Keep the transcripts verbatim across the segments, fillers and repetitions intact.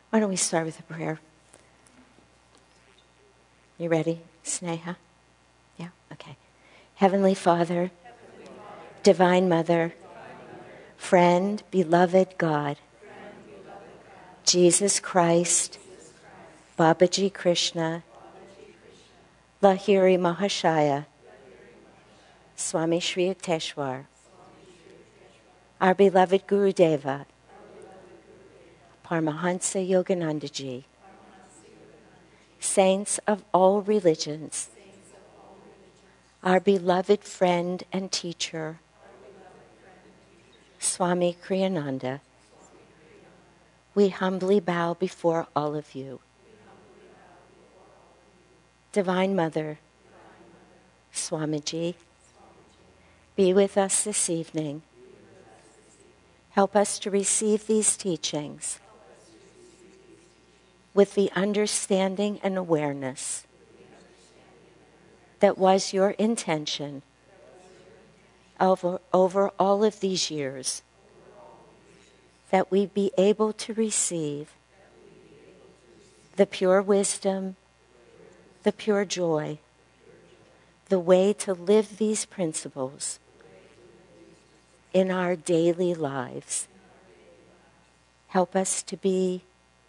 Why don't we start with a prayer? You ready, Sneha? Yeah? Okay. Heavenly Father, Divine Mother, friend, beloved God, Jesus Christ, Babaji Krishna, Lahiri Mahashaya, Swami Shri Yukteswar, our beloved Gurudeva, Paramahansa Yoganandaji, saints of all religions, our beloved friend and teacher, Swami Kriyananda, we humbly bow before all of you. Divine Mother, Swamiji, be with us this evening. Help us to receive these teachings with the understanding and awareness that was your intention over, over all of these years, that we be able to receive the pure wisdom, the pure joy, the way to live these principles in our daily lives. Help us to be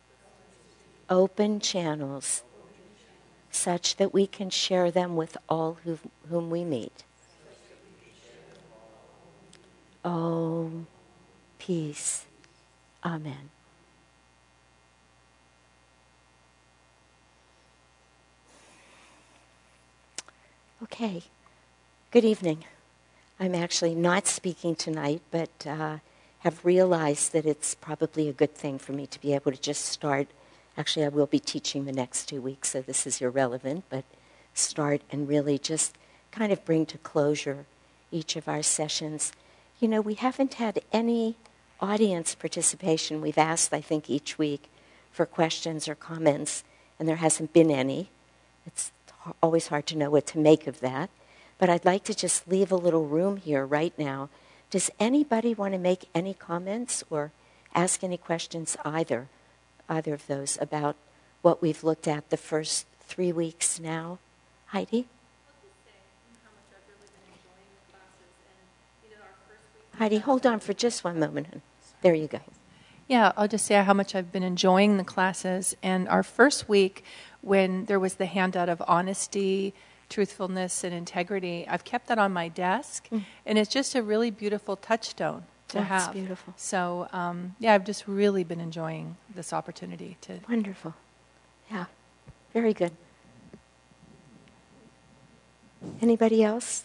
open channels such that we can share them with all who, whom we meet. Om, peace. Amen. Okay, good evening. I'm actually not speaking tonight, but uh, have realized that it's probably a good thing for me to be able to just start. Actually, I will be teaching the next two weeks, so this is irrelevant, but start and really just kind of bring to closure each of our sessions. You know, we haven't had any audience participation. We've asked, I think, each week for questions or comments, and there hasn't been any. It's always hard to know what to make of that. But I'd like to just leave a little room here right now. Does anybody want to make any comments or ask any questions, either, either of those, about what we've looked at the first three weeks now? Heidi? Heidi, hold on for just one moment. There you go. Yeah, I'll just say how much I've been enjoying the classes. And our first week, when there was the handout of honesty, truthfulness, and integrity, I've kept that on my desk. Mm. And it's just a really beautiful touchstone to That's have. That's beautiful. So, um, yeah, I've just really been enjoying this opportunity to... Wonderful. Yeah, very good. Anybody else?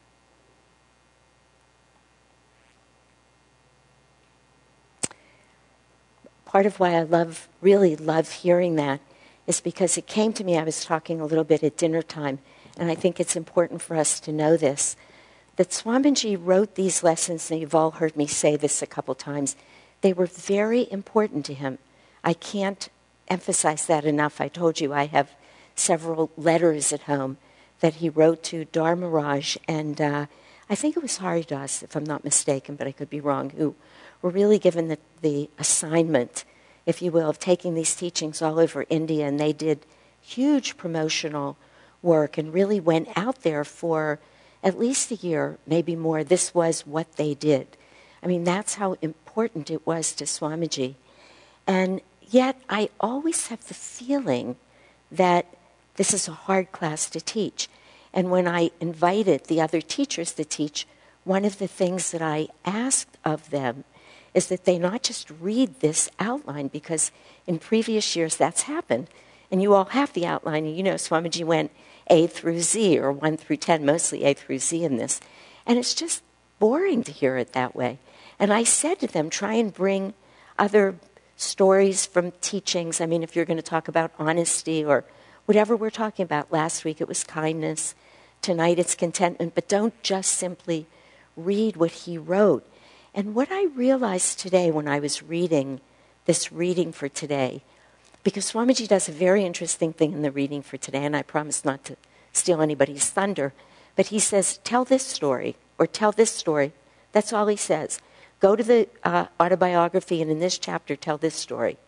Part of why I love, really love hearing that is because it came to me, I was talking a little bit at dinner time, and I think it's important for us to know this, that Swamiji wrote these lessons, and you've all heard me say this a couple times. They were very important to him. I can't emphasize that enough. I told you I have several letters at home that he wrote to Dharmaraj, and uh, I think it was Haridas, if I'm not mistaken, but I could be wrong, who were really given the, the assignment, if you will, of taking these teachings all over India, and they did huge promotional work and really went out there for at least a year, maybe more. This was what they did. I mean, that's how important it was to Swamiji. And yet, I always have the feeling that this is a hard class to teach. And when I invited the other teachers to teach, one of the things that I asked of them is that they not just read this outline, because in previous years that's happened. And you all have the outline. And you know, Swamiji went A through Z, or one through ten, mostly A through Z in this. And it's just boring to hear it that way. And I said to them, try and bring other stories from teachings. I mean, if you're going to talk about honesty or whatever we're talking about. Last week it was kindness. Tonight it's contentment. But don't just simply read what he wrote. And what I realized today when I was reading this reading for today, because Swamiji does a very interesting thing in the reading for today, and I promise not to steal anybody's thunder, but he says, tell this story, or tell this story. That's all he says. Go to the uh, autobiography, and in this chapter, tell this story.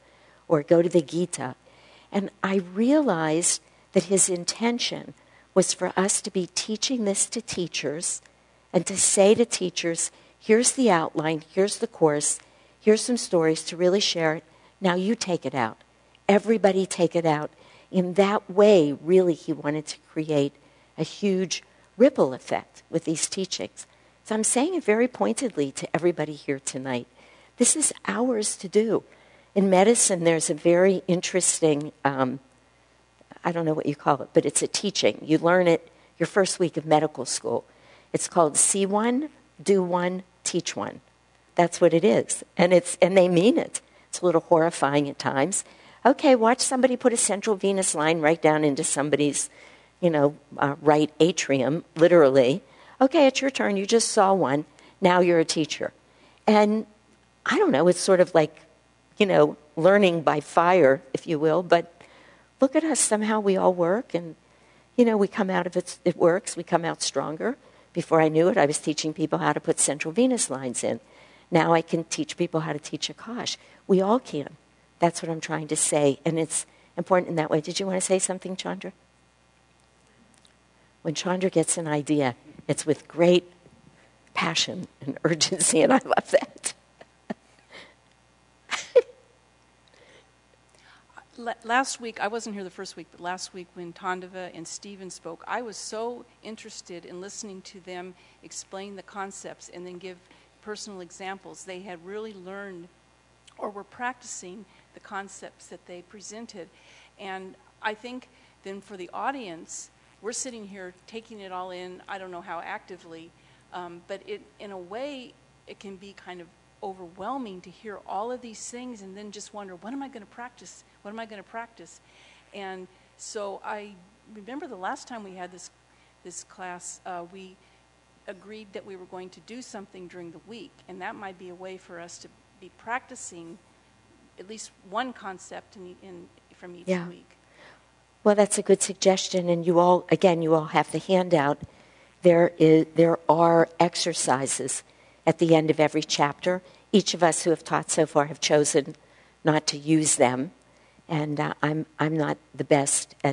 or go to the Gita. And I realized that his intention was for us to be teaching this to teachers and to say to teachers, here's the outline, here's the course, here's some stories to really share it. Now you take it out. Everybody take it out. In that way, really, he wanted to create a huge ripple effect with these teachings. So I'm saying it very pointedly to everybody here tonight. This is ours to do. In medicine, there's a very interesting, um, I don't know what you call it, but it's a teaching. You learn it your first week of medical school. It's called see one, do one, teach one. That's what it is. And it's and they mean it. It's a little horrifying at times. Okay, watch somebody put a central venous line right down into somebody's, you know, uh, right atrium, literally. Okay, it's your turn. You just saw one. Now you're a teacher. And I don't know, it's sort of like, you know, learning by fire, if you will. But look at us. Somehow we all work. And, you know, we come out of it. It works. We come out stronger. Before I knew it, I was teaching people how to put central venous lines in. Now I can teach people how to teach Akash. We all can. That's what I'm trying to say. And it's important in that way. Did you want to say something, Chandra? When Chandra gets an idea, it's with great passion and urgency, and I love that. Last week, I wasn't here the first week, but last week when Tandava and Stephen spoke, I was so interested in listening to them explain the concepts and then give personal examples. They had really learned or were practicing the concepts that they presented. And I think then for the audience, we're sitting here taking it all in, I don't know how actively, um, but it, in a way, it can be kind of overwhelming to hear all of these things and then just wonder, what am I going to practice? What am I going to practice? And so I remember the last time we had this this class, uh, we agreed that we were going to do something during the week, and that might be a way for us to be practicing at least one concept in, in from each yeah. week. Well, that's a good suggestion, and you all, again, you all have the handout. There is there are exercises at the end of every chapter. Each of us who have taught so far have chosen not to use them. And uh, I'm I'm not the best at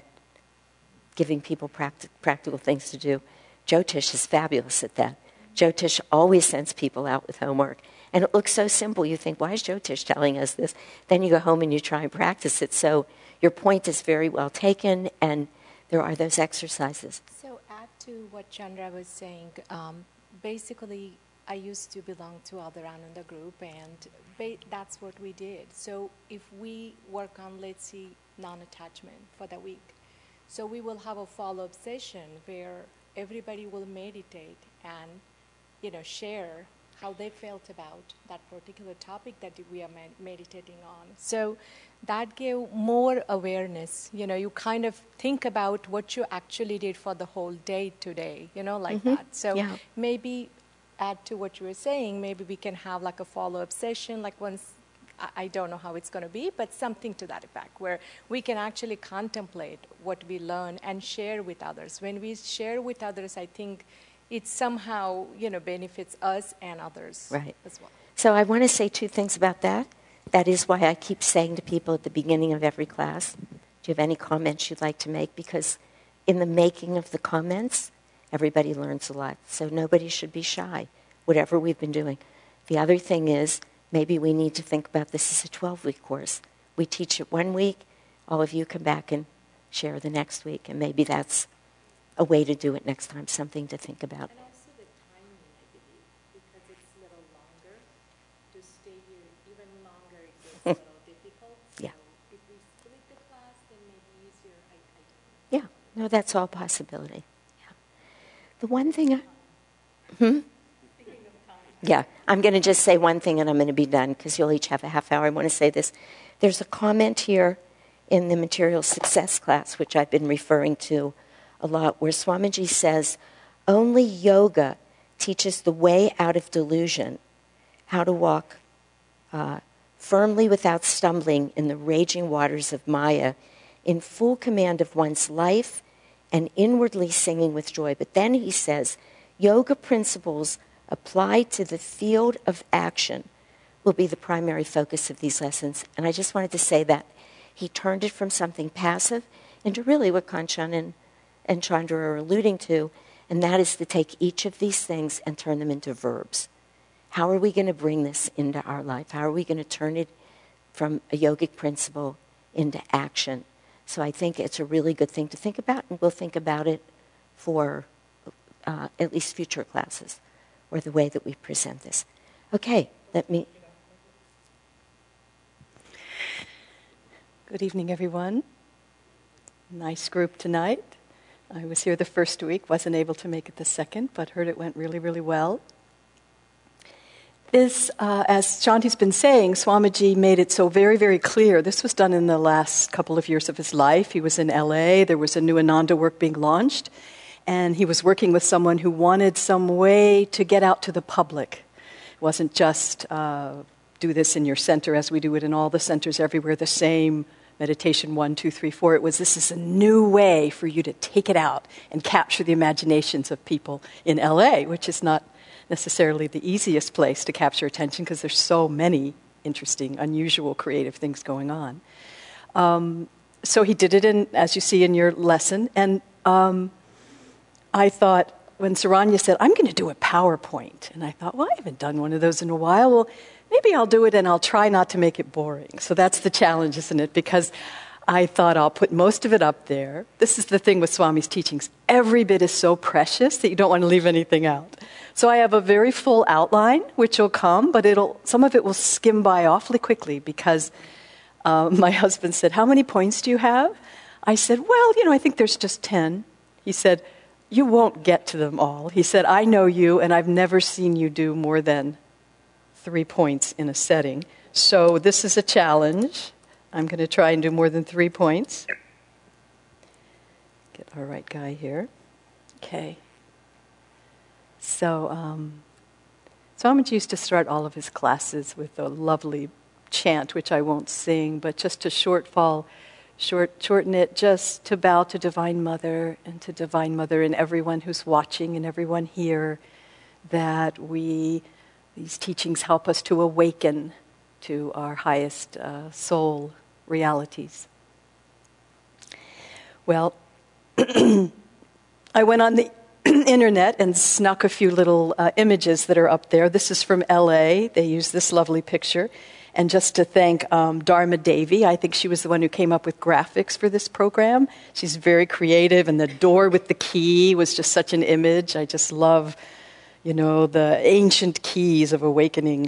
giving people practi- practical things to do. Jyotish is fabulous at that. Jyotish always sends people out with homework. And it looks so simple. You think, why is Jyotish telling us this? Then you go home and you try and practice it. So your point is very well taken, and there are those exercises. So add to what Chandra was saying, um, basically, I used to belong to other Ananda group, and ba- that's what we did. So if we work on, let's see, non-attachment for the week, so we will have a follow-up session where everybody will meditate and, you know, share how they felt about that particular topic that we are med- meditating on. So that gave more awareness. You know, you kind of think about what you actually did for the whole day today, you know, like mm-hmm. that. So yeah. maybe add to what you were saying, maybe we can have like a follow-up session, like once, I don't know how it's going to be, but something to that effect, where we can actually contemplate what we learn and share with others. When we share with others, I think it somehow, you know, benefits us and others right. as well. So I want to say two things about that. That is why I keep saying to people at the beginning of every class, do you have any comments you'd like to make? Because in the making of the comments, everybody learns a lot. So nobody should be shy, whatever we've been doing. The other thing is, maybe we need to think about this as a twelve-week course. We teach it one week, all of you come back and share the next week, and maybe that's a way to do it next time, something to think about. And also the timing, I believe, because it's a little longer, to stay here even longer, it gets a little difficult. Yeah. So if we split the class, then maybe easier, I, I don't know. Yeah, no, that's all possibility. Yeah. The one thing I... Hmm? Yeah, I'm going to just say one thing and I'm going to be done because you'll each have a half hour. I want to say this. There's a comment here in the Material Success class, which I've been referring to a lot, where Swamiji says, only yoga teaches the way out of delusion, how to walk uh, firmly without stumbling in the raging waters of Maya, in full command of one's life and inwardly singing with joy. But then he says, yoga principles applied to the field of action will be the primary focus of these lessons. And I just wanted to say that he turned it from something passive into really what Kanchan and, and Chandra are alluding to, and that is to take each of these things and turn them into verbs. How are we going to bring this into our life? How are we going to turn it from a yogic principle into action? So I think it's a really good thing to think about, and we'll think about it for uh, at least future classes, or the way that we present this. Okay, let me... Good evening, everyone. Nice group tonight. I was here the first week, wasn't able to make it the second, but heard it went really, really well. This, uh, as Shanti's been saying, Swamiji made it so very, very clear. This was done in the last couple of years of his life. He was in L A. There was a new Ananda work being launched, and he was working with someone who wanted some way to get out to the public. It wasn't just uh, do this in your center as we do it in all the centers everywhere, the same meditation one, two, three, four. It was, this is a new way for you to take it out and capture the imaginations of people in L A, which is not necessarily the easiest place to capture attention because there's so many interesting, unusual, creative things going on. Um, so he did it, in, as you see in your lesson, and um, I thought, when Saranya said, I'm going to do a PowerPoint, and I thought, well, I haven't done one of those in a while. Well, maybe I'll do it and I'll try not to make it boring. So that's the challenge, isn't it? Because I thought I'll put most of it up there. This is the thing with Swami's teachings. Every bit is so precious that you don't want to leave anything out. So I have a very full outline, which will come, but it'll some of it will skim by awfully quickly because uh, my husband said, how many points do you have? I said, well, you know, I think there's just ten. He said, you won't get to them all. He said, I know you, and I've never seen you do more than three points in a setting. So this is a challenge. I'm going to try and do more than three points. Get our right guy here. Okay. So, um, Swamiji used to start all of his classes with a lovely chant, which I won't sing, but just to shortfall, short, shorten it, just to bow to Divine Mother and to Divine Mother and everyone who's watching and everyone here, that we, these teachings help us to awaken to our highest uh, soul realities. Well, I went on the internet and snuck a few little uh, images that are up there. This is from L A. They use this lovely picture. And just to thank um, Dharma Devi, I think she was the one who came up with graphics for this program. She's very creative, and the door with the key was just such an image. I just love, you know, the ancient keys of awakening.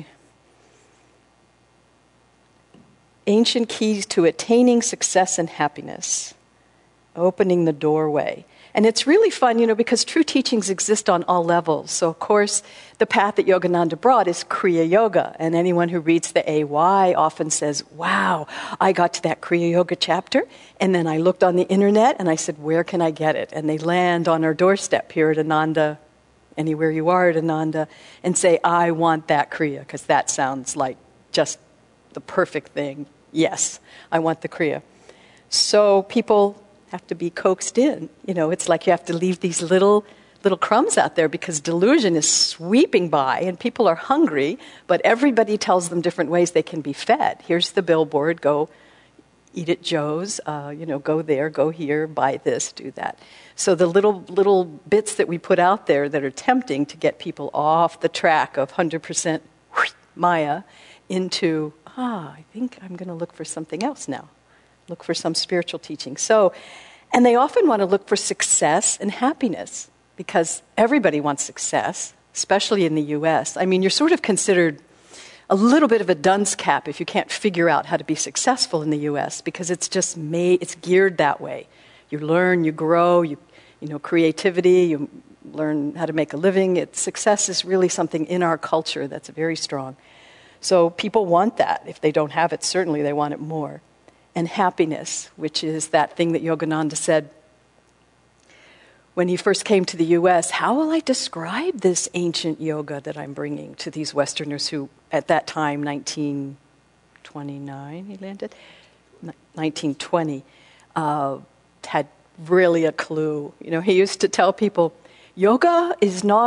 Ancient keys to attaining success and happiness. Opening the doorway. And it's really fun, you know, because true teachings exist on all levels. So, of course, the path that Yogananda brought is Kriya Yoga. And anyone who reads the A Y often says, wow, I got to that Kriya Yoga chapter, and then I looked on the internet, and I said, where can I get it? And they land on our doorstep here at Ananda, anywhere you are at Ananda, and say, I want that Kriya, because that sounds like just the perfect thing. Yes, I want the Kriya. So people have to be coaxed in. You know, it's like you have to leave these little little crumbs out there because delusion is sweeping by and people are hungry, but everybody tells them different ways they can be fed. Here's the billboard, go eat at Joe's, uh, you know, go there, go here, buy this, do that. So the little little bits that we put out there that are tempting to get people off the track of one hundred percent Maya into, ah, I think I'm going to look for something else now. Look for some spiritual teaching. So, and they often want to look for success and happiness because everybody wants success, especially in the U S. I mean, you're sort of considered a little bit of a dunce cap if you can't figure out how to be successful in the U S because it's just made, it's geared that way. You learn, you grow, you, you know, creativity, you learn how to make a living. It, success is really something in our culture that's very strong. So people want that. If they don't have it, certainly they want it more. And happiness, which is that thing that Yogananda said when he first came to the U S, how will I describe this ancient yoga that I'm bringing to these Westerners who, at that time, nineteen twenty-nine, he landed, nineteen twenty, uh, had really a clue. You know, he used to tell people, yoga is not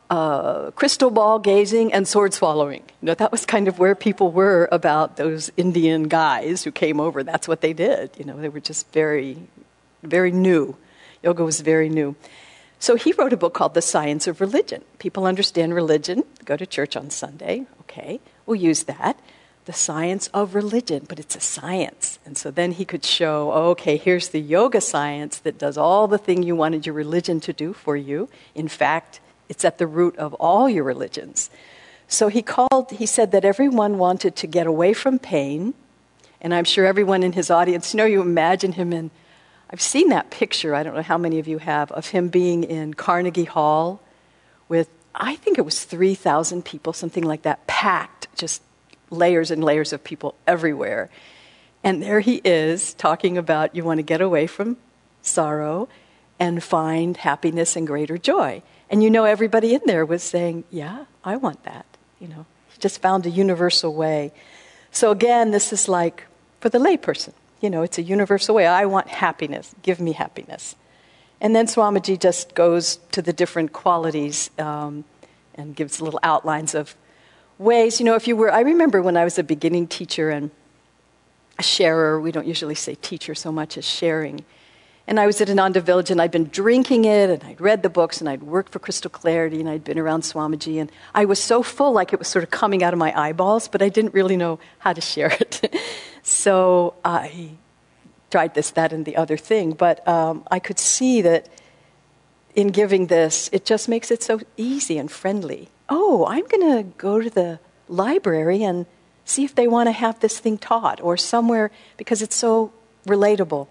uh, crystal ball gazing and sword swallowing. You know, that was kind of where people were about those Indian guys who came over. That's what they did. You know, they were just very, very new. Yoga was very new. So he wrote a book called The Science of Religion. People understand religion, go to church on Sunday. Okay, we'll use that. The science of religion, but it's a science. And so then he could show, okay, here's the yoga science that does all the thing you wanted your religion to do for you. In fact, it's at the root of all your religions. So he called, he said that everyone wanted to get away from pain. And I'm sure everyone in his audience, you know, you imagine him in, I've seen that picture, I don't know how many of you have, of him being in Carnegie Hall with, I think it was three thousand people, something like that, packed, just layers and layers of people everywhere. And there he is talking about you want to get away from sorrow and find happiness and greater joy. And you know everybody in there was saying, yeah, I want that. You know, he just found a universal way. So again, this is like for the layperson. You know, it's a universal way. I want happiness. Give me happiness. And then Swamiji just goes to the different qualities um, and gives little outlines of ways. You know, if you were, I remember when I was a beginning teacher and a sharer, we don't usually say teacher so much as sharing. And I was at Ananda Village and I'd been drinking it and I'd read the books and I'd worked for Crystal Clarity and I'd been around Swamiji and I was so full like it was sort of coming out of my eyeballs, but I didn't really know how to share it. So I tried this, that, and the other thing. But um, I could see that in giving this, it just makes it so easy and friendly. Oh, I'm going to go to the library and see if they want to have this thing taught or somewhere because it's so relatable.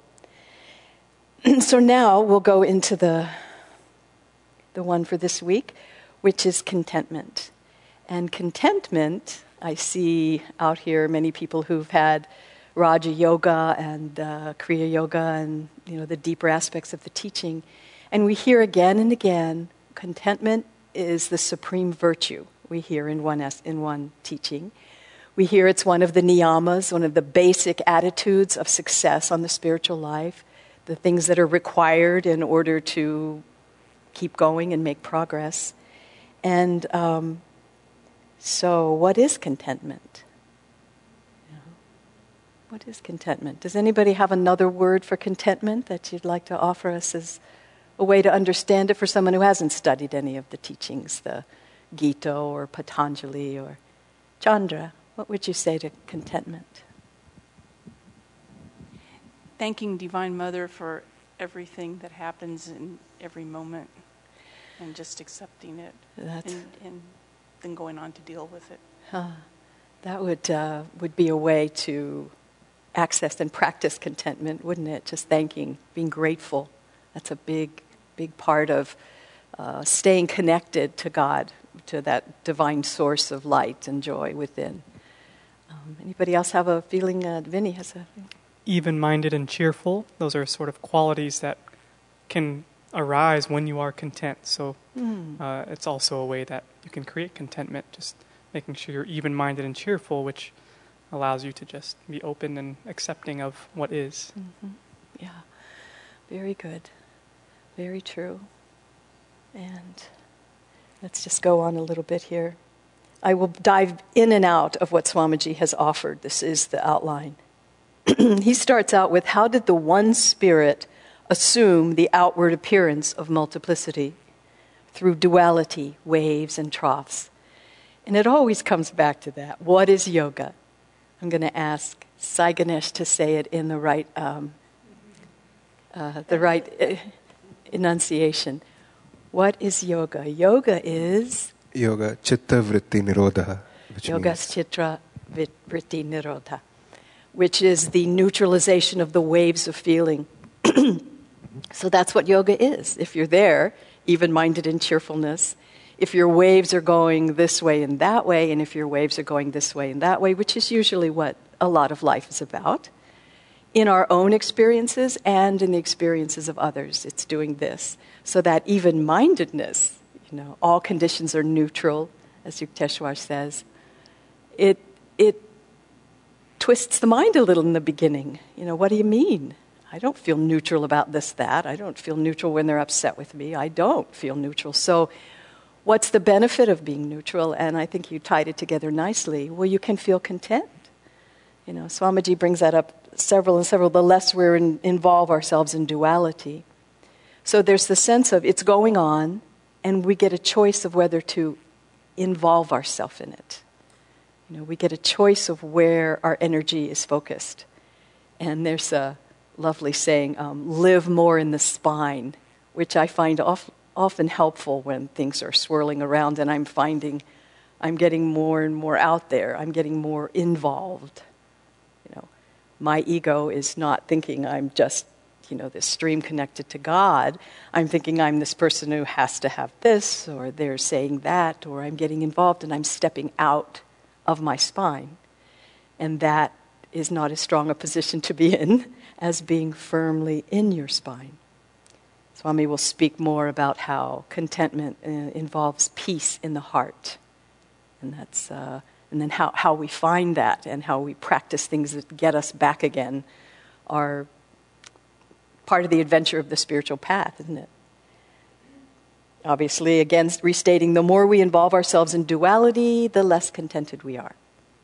So now we'll go into the the one for this week, which is contentment. And contentment, I see out here many people who've had Raja Yoga and uh, Kriya Yoga and you know the deeper aspects of the teaching. And we hear again and again, contentment is the supreme virtue. We hear in one in one teaching. We hear it's one of the niyamas, one of the basic attitudes of success on the spiritual life, the things that are required in order to keep going and make progress. And um, so what is contentment? You know, what is contentment? Does anybody have another word for contentment that you'd like to offer us as a way to understand it for someone who hasn't studied any of the teachings, the Gita or Patanjali or Chandra? What would you say to contentment? Thanking Divine Mother for everything that happens in every moment and just accepting it and, and then going on to deal with it. Uh, that would uh, would be a way to access and practice contentment, wouldn't it? Just thanking, being grateful. That's a big, big part of uh, staying connected to God, to that divine source of light and joy within. Um, anybody else have a feeling? Uh, Vinny has a feeling. Even-minded and cheerful, those are sort of qualities that can arise when you are content. So mm. uh, it's also a way that you can create contentment, just making sure you're even-minded and cheerful, which allows you to just be open and accepting of what is. Mm-hmm. Yeah, very good. Very true. And let's just go on a little bit here. I will dive in and out of what Swamiji has offered. This is the outline. He starts out with, how did the one spirit assume the outward appearance of multiplicity? Through duality, waves and troughs. And it always comes back to that. What is yoga? I'm going to ask Sai Ganesh to say it in the right, um, uh, the right uh, enunciation. What is yoga? Yoga is... Yoga Chitta Vritti Nirodha. Yoga Chitta Vritti Nirodha, which is the neutralization of the waves of feeling. So that's what yoga is. If you're there, even-minded in cheerfulness, if your waves are going this way and that way, and if your waves are going this way and that way, which is usually what a lot of life is about, in our own experiences and in the experiences of others, it's doing this. So that even-mindedness, you know, all conditions are neutral, as Yukteswar says, it it twists the mind a little in the beginning. You know, what do you mean? I don't feel neutral about this, that. I don't feel neutral when they're upset with me. I don't feel neutral. So what's the benefit of being neutral? And I think you tied it together nicely. Well, you can feel content. You know, Swamiji brings that up several and several, the less we in, involve ourselves in duality. So there's the sense of it's going on, and we get a choice of whether to involve ourselves in it. You know, we get a choice of where our energy is focused. And there's a lovely saying, um, live more in the spine, which I find off, often helpful when things are swirling around and I'm finding I'm getting more and more out there. I'm getting more involved. You know, my ego is not thinking I'm just, you know, this stream connected to God. I'm thinking I'm this person who has to have this, or they're saying that, or I'm getting involved and I'm stepping out of my spine. And that is not as strong a position to be in as being firmly in your spine. Swami will speak more about how contentment uh, involves peace in the heart. And that's uh, and then how, how we find that and how we practice things that get us back again are part of the adventure of the spiritual path, isn't it? Obviously, again, restating, the more we involve ourselves in duality, the less contented we are.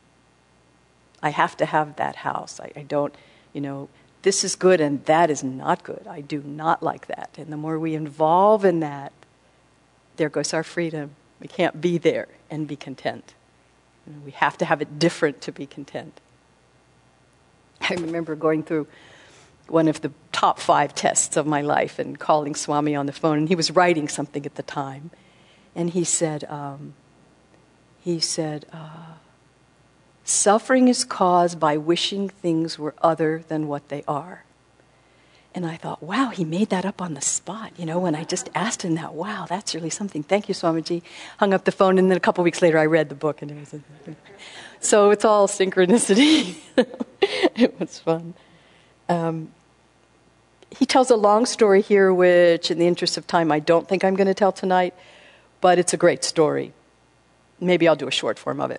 I have to have that house. I, I don't, you know, this is good and that is not good. I do not like that. And the more we involve in that, there goes our freedom. We can't be there and be content. You know, we have to have it different to be content. I remember going through one of the top five tests of my life and calling Swami on the phone, and he was writing something at the time. And he said, um, he said, uh, suffering is caused by wishing things were other than what they are. And I thought, wow, he made that up on the spot. You know, when I just asked him that, wow, that's really something. Thank you, Swamiji. Hung up the phone, and then a couple weeks later I read the book. and it was So it's all synchronicity. It was fun. Um, he tells a long story here, which in the interest of time I don't think I'm going to tell tonight, but it's a great story. Maybe I'll do a short form of it.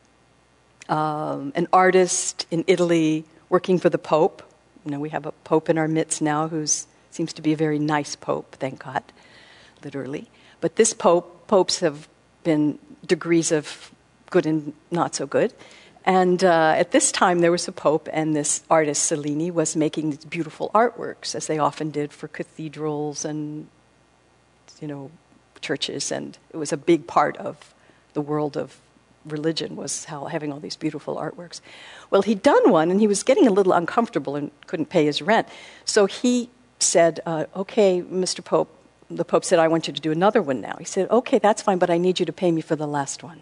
Um, an artist in Italy working for the Pope. You know, we have a Pope in our midst now who seems to be a very nice Pope, thank God, literally. But this Pope, popes have been degrees of good and not so good. And uh, at this time, there was a Pope, and this artist, Cellini, was making these beautiful artworks, as they often did for cathedrals and, you know, churches. And it was a big part of the world of religion, was how having all these beautiful artworks. Well, he'd done one, and he was getting a little uncomfortable and couldn't pay his rent. So he said, uh, okay, Mister Pope, the Pope said, I want you to do another one now. He said, okay, that's fine, but I need you to pay me for the last one.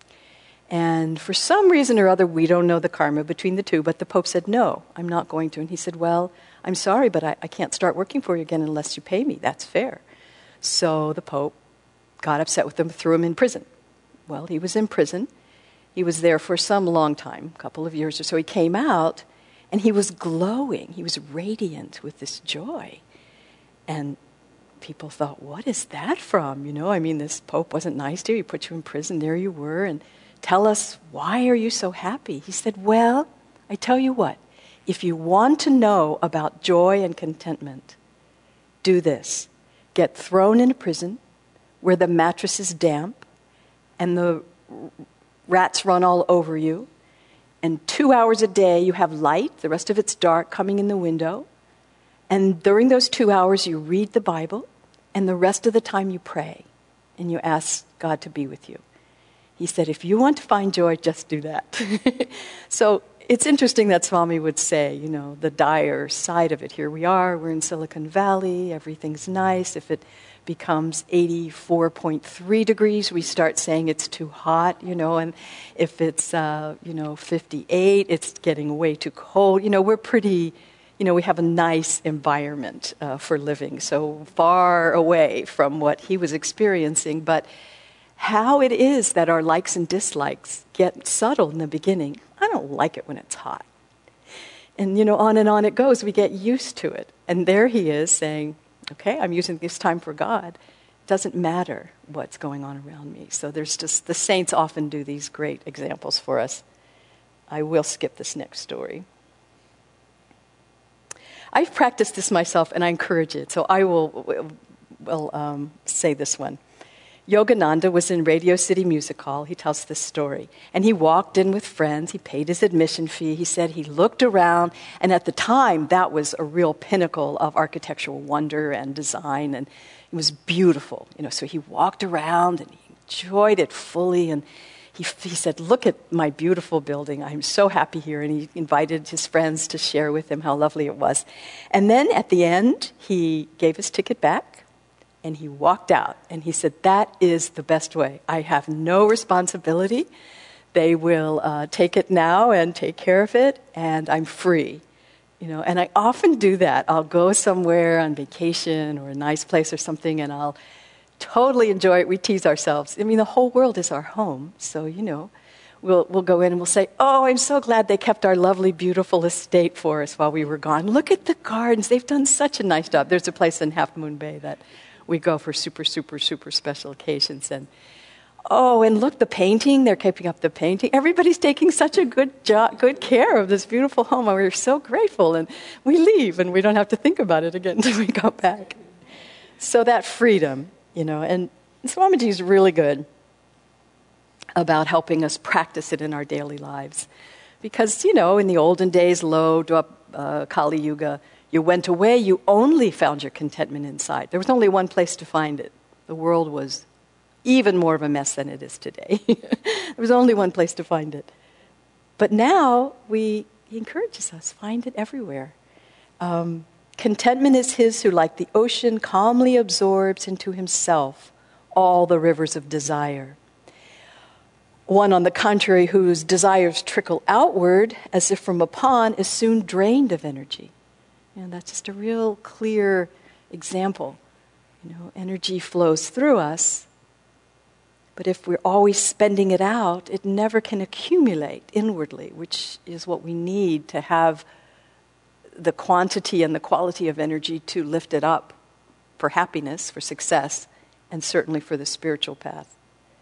And for some reason or other, we don't know the karma between the two, but the Pope said, no, I'm not going to. And he said, well, I'm sorry, but I, I can't start working for you again unless you pay me. That's fair. So the Pope got upset with him, threw him in prison. Well, he was in prison. He was there for some long time, a couple of years or so. He came out, and he was glowing. He was radiant with this joy. And people thought, what is that from? You know, I mean, this Pope wasn't nice to you. He put you in prison. There you were. And tell us, why are you so happy? He said, well, I tell you what. If you want to know about joy and contentment, do this. Get thrown into prison where the mattress is damp and the rats run all over you, and two hours a day you have light, the rest of it's dark, coming in the window, and during those two hours you read the Bible, and the rest of the time you pray, and you ask God to be with you. He said, if you want to find joy, just do that. So it's interesting that Swami would say, you know, the dire side of it. Here we are, we're in Silicon Valley, everything's nice. If it becomes eighty-four point three degrees, we start saying it's too hot, you know, and if it's, uh, you know, fifty-eight, it's getting way too cold. You know, we're pretty, you know, we have a nice environment uh, for living, so far away from what he was experiencing. But how it is that our likes and dislikes get subtle in the beginning. I don't like it when it's hot. And, you know, on and on it goes. We get used to it. And there he is saying, okay, I'm using this time for God. It doesn't matter what's going on around me. So there's just, the saints often do these great examples for us. I will skip this next story. I've practiced this myself, and I encourage it. So I will, will um, say this one. Yogananda was in Radio City Music Hall. He tells this story. And he walked in with friends. He paid his admission fee. He said he looked around. And at the time, that was a real pinnacle of architectural wonder and design. And it was beautiful. You know, so he walked around and he enjoyed it fully. And he, he said, look at my beautiful building. I'm so happy here. And he invited his friends to share with him how lovely it was. And then at the end, he gave his ticket back. And he walked out, and he said, that is the best way. I have no responsibility. They will uh, take it now and take care of it, and I'm free. You know, and I often do that. I'll go somewhere on vacation or a nice place or something, and I'll totally enjoy it. We tease ourselves. I mean, the whole world is our home, so, you know, we'll, we'll go in and we'll say, oh, I'm so glad they kept our lovely, beautiful estate for us while we were gone. Look at the gardens. They've done such a nice job. There's a place in Half Moon Bay that we go for super, super, super special occasions. And, oh, and look, the painting, they're keeping up the painting. Everybody's taking such a good job, good care of this beautiful home. And we're so grateful. And we leave, and we don't have to think about it again until we go back. So that freedom, you know, and Swamiji is really good about helping us practice it in our daily lives. Because, you know, in the olden days, Lo, uh, Kali Yuga, you went away, you only found your contentment inside. There was only one place to find it. The world was even more of a mess than it is today. There was only one place to find it. But now, we, he encourages us, find it everywhere. Um, contentment is his who, like the ocean, calmly absorbs into himself all the rivers of desire. One, on the contrary, whose desires trickle outward as if from a pond, is soon drained of energy. And that's just a real clear example. You know, energy flows through us, but if we're always spending it out, it never can accumulate inwardly, which is what we need to have the quantity and the quality of energy to lift it up for happiness, for success, and certainly for the spiritual path.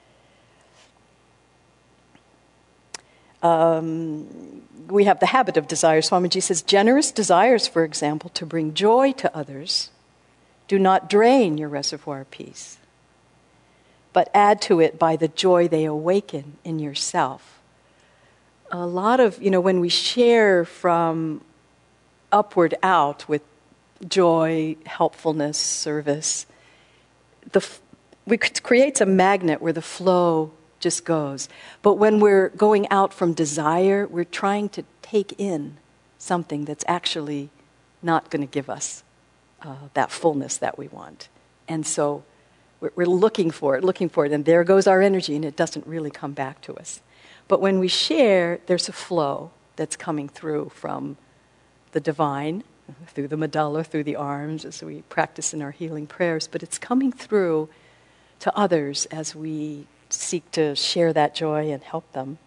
Um, we have the habit of desire. Swamiji says, generous desires, for example, to bring joy to others, do not drain your reservoir of peace, but add to it by the joy they awaken in yourself. A lot of, you know, when we share from upward out with joy, helpfulness, service, the we creates a magnet where the flow just goes. But when we're going out from desire, we're trying to take in something that's actually not going to give us uh, that fullness that we want. And so we're, we're looking for it, looking for it, and there goes our energy, and it doesn't really come back to us. But when we share, there's a flow that's coming through from the divine, through the medulla, through the arms, as we practice in our healing prayers, but it's coming through to others as we seek to share that joy and help them.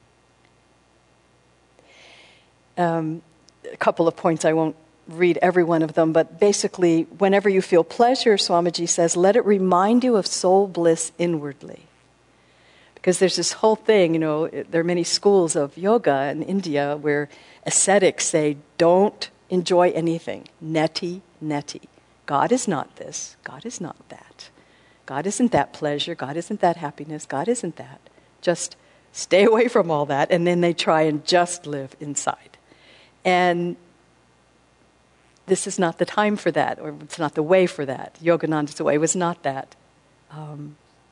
Um, a couple of points, I won't read every one of them, but basically, whenever you feel pleasure, Swamiji says, let it remind you of soul bliss inwardly. Because there's this whole thing, you know, there are many schools of yoga in India where ascetics say, don't enjoy anything. Neti, neti. God is not this. God is not that. God isn't that pleasure. God isn't that happiness. God isn't that. Just stay away from all that. And then they try and just live inside. And this is not the time for that, or it's not the way for that. Yogananda's way was not that. Um,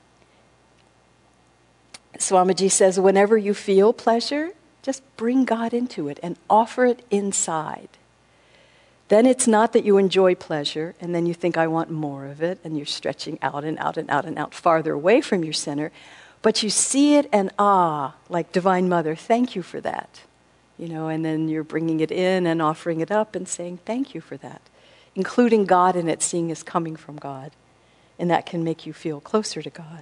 Swamiji says, whenever you feel pleasure, just bring God into it and offer it inside. Then it's not that you enjoy pleasure and then you think, I want more of it, and you're stretching out and out and out and out farther away from your center, but you see it and ah, like Divine Mother, thank you for that. You know, and then you're bringing it in and offering it up and saying, thank you for that. Including God in it, seeing as coming from God. And that can make you feel closer to God.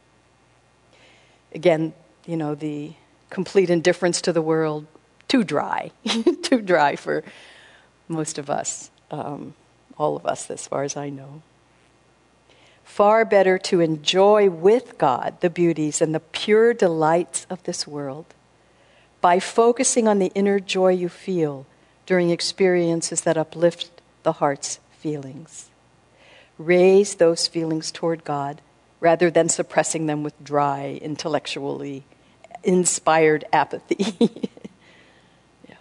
Again, you know, the complete indifference to the world, too dry. Too dry for most of us, um, all of us as far as I know. Far better to enjoy with God the beauties and the pure delights of this world by focusing on the inner joy you feel during experiences that uplift the heart's feelings. Raise those feelings toward God rather than suppressing them with dry, intellectually inspired apathy. Yeah.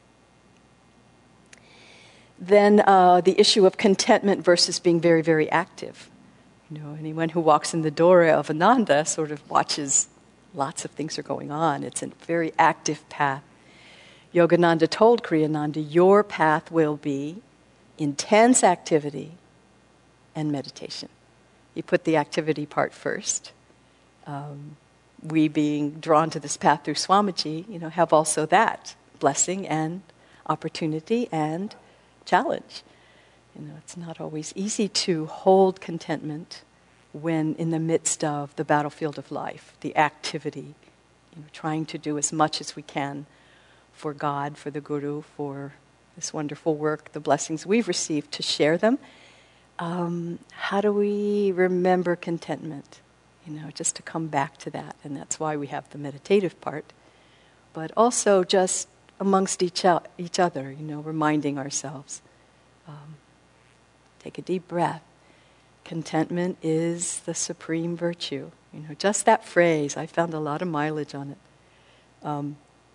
Then uh, the issue of contentment versus being very, very active. You know, anyone who walks in the door of Ananda sort of watches lots of things are going on. It's a very active path. Yogananda told Kriyananda, your path will be intense activity and meditation. He put the activity part first. Um, we being drawn to this path through Swamiji, you know, have also that blessing and opportunity and challenge. You know, it's not always easy to hold contentment when in the midst of the battlefield of life, the activity, you know, trying to do as much as we can for God, for the Guru, for this wonderful work, the blessings we've received, to share them. Um, how do we remember contentment? You know, just to come back to that. And that's why we have the meditative part. But also just amongst each, o- each other, you know, reminding ourselves. Um, take a deep breath. Contentment is the supreme virtue. You know, just that phrase, I found a lot of mileage on it. Um,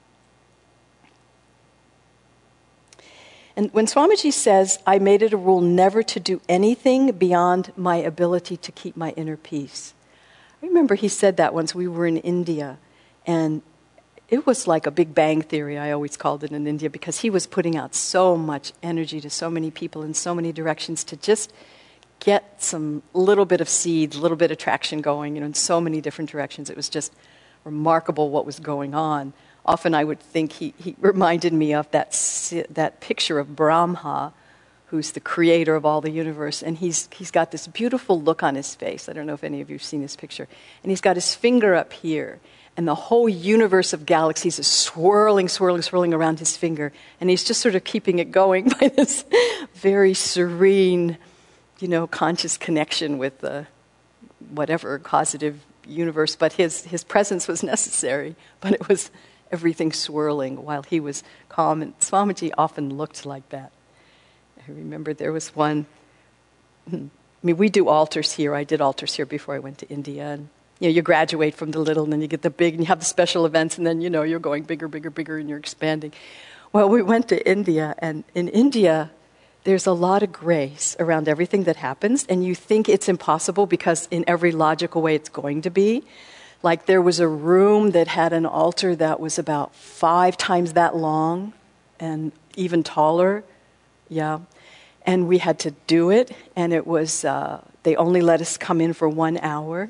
And when Swamiji says, I made it a rule never to do anything beyond my ability to keep my inner peace. I remember he said that once we were in India, and it was like a Big Bang Theory, I always called it in India, because he was putting out so much energy to so many people in so many directions to just get some little bit of seed, little bit of traction going, you know, in so many different directions. It was just remarkable what was going on. Often I would think he, he reminded me of that that picture of Brahma, who's the creator of all the universe, and he's he's got this beautiful look on his face. I don't know if any of you have seen this picture. And he's got his finger up here, and the whole universe of galaxies is swirling, swirling, swirling around his finger, and he's just sort of keeping it going by this very serene, you know, conscious connection with the whatever causative universe. But his his presence was necessary, but it was everything swirling while he was calm. And Swamiji often looked like that. I remember there was one, I mean, we do altars here. I did altars here before I went to India. And, you know, you graduate from the little, and then you get the big, and you have the special events, and then, you know, you're going bigger, bigger, bigger, and you're expanding. Well, we went to India, and in India, there's a lot of grace around everything that happens, and you think it's impossible because in every logical way it's going to be. Like there was a room that had an altar that was about five times that long and even taller. Yeah. And we had to do it. And it was, uh, they only let us come in for one hour.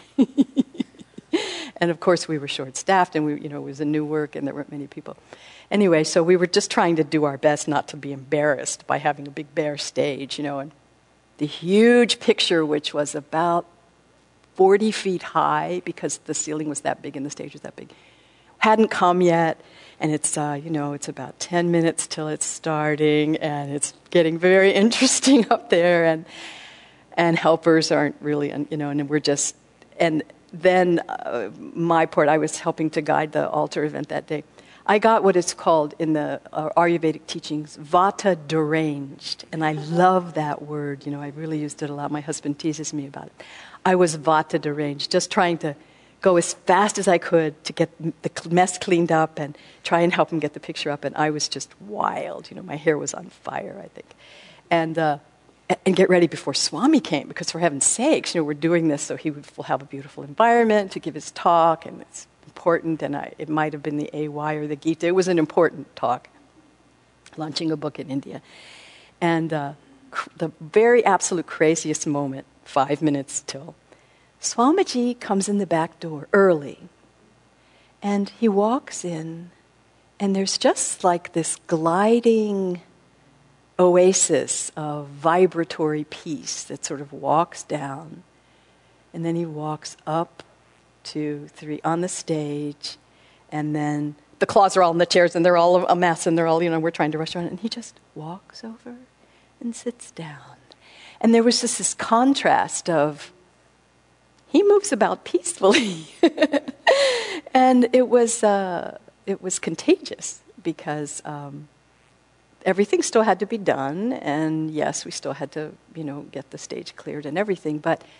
And of course we were short-staffed, and we, you know, it was a new work and there weren't many people. Anyway, so we were just trying to do our best not to be embarrassed by having a big bare stage, you know. And the huge picture, which was about forty feet high, because the ceiling was that big and the stage was that big, hadn't come yet. And it's, uh, you know, it's about ten minutes till it's starting, and it's getting very interesting up there, and and helpers aren't really, you know, and we're just, and then uh, my part, I was helping to guide the altar event that day. I got what it's called in the uh, Ayurvedic teachings, vata deranged, and I love that word. You know, I really used it a lot. My husband teases me about it. I was vata deranged, just trying to go as fast as I could to get the mess cleaned up and try and help him get the picture up. And I was just wild. You know, my hair was on fire, I think. And uh, and get ready before Swami came, because for heaven's sakes, you know, we're doing this so he would have a beautiful environment to give his talk, and it's important. And I, it might have been the A Y or the Gita. It was an important talk, launching a book in India. And uh, cr- the very absolute craziest moment, five minutes till, Swamiji comes in the back door early, and he walks in, and there's just like this gliding oasis of vibratory peace that sort of walks down, and then he walks up, two, three, on the stage, and then the cloths are all in the chairs, and they're all a mess, and they're all, you know, we're trying to rush around, and he just walks over and sits down. And there was just this contrast of, he moves about peacefully. And it was uh, it was contagious, because um, everything still had to be done, and yes, we still had to, you know, get the stage cleared and everything, but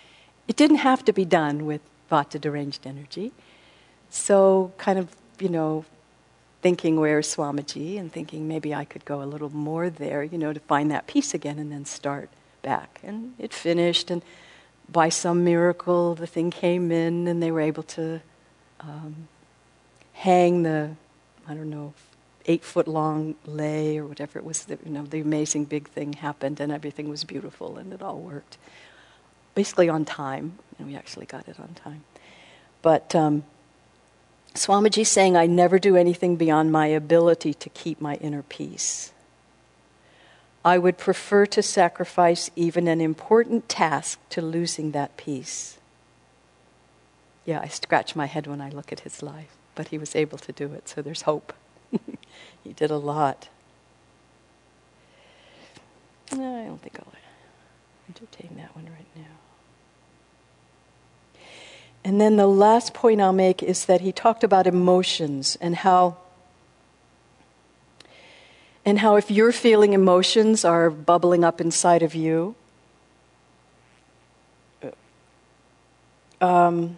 it didn't have to be done with Vata deranged energy. So kind of, you know, thinking where's Swamiji and thinking maybe I could go a little more there, you know, to find that peace again and then start back. And it finished, and by some miracle the thing came in and they were able to um, hang the, I don't know, eight foot long lei or whatever it was, that, you know, the amazing big thing happened and everything was beautiful and it all worked. Basically on time, and we actually got it on time. But um, Swamiji saying, I never do anything beyond my ability to keep my inner peace. I would prefer to sacrifice even an important task to losing that peace. Yeah, I scratch my head when I look at his life, but he was able to do it, so there's hope. He did a lot. No, I don't think I'll entertain that one right now. And then the last point I'll make is that he talked about emotions and how and how if you're feeling emotions are bubbling up inside of you, um,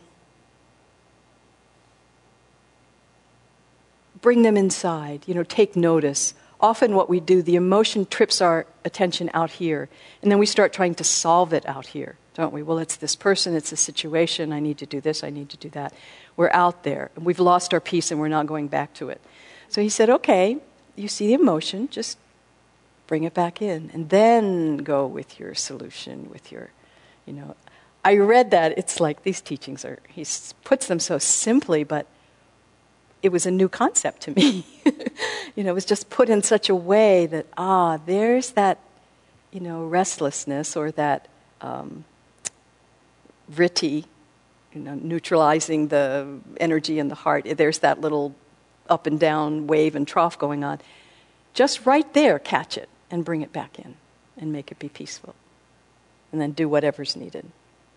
bring them inside, you know, take notice. Often what we do, the emotion trips our attention out here, and then we start trying to solve it out here, don't we? Well, it's this person, it's a situation, I need to do this, I need to do that. We're out there, and we've lost our peace and we're not going back to it. So he said, okay, you see the emotion, just bring it back in, and then go with your solution, with your, you know. I read that, it's like these teachings are, he puts them so simply, but it was a new concept to me. You know, it was just put in such a way that, ah, there's that, you know, restlessness or that um, vritti, you know, neutralizing the energy in the heart. There's that little up and down wave and trough going on. Just right there, catch it and bring it back in and make it be peaceful. And then do whatever's needed.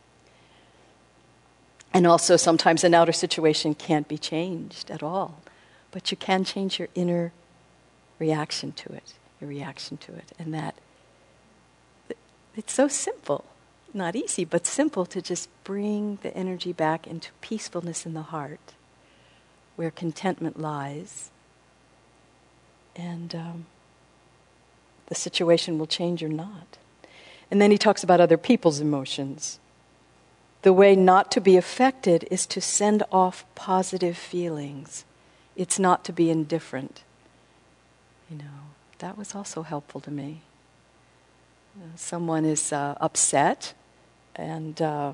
And also sometimes an outer situation can't be changed at all. But you can change your inner reaction to it, your reaction to it. And that, it's so simple. Not easy, but simple to just bring the energy back into peacefulness in the heart, where contentment lies. And um, the situation will change or not. And then he talks about other people's emotions. The way not to be affected is to send off positive feelings. It's not to be indifferent. You know, that was also helpful to me. You know, someone is uh, upset, and uh,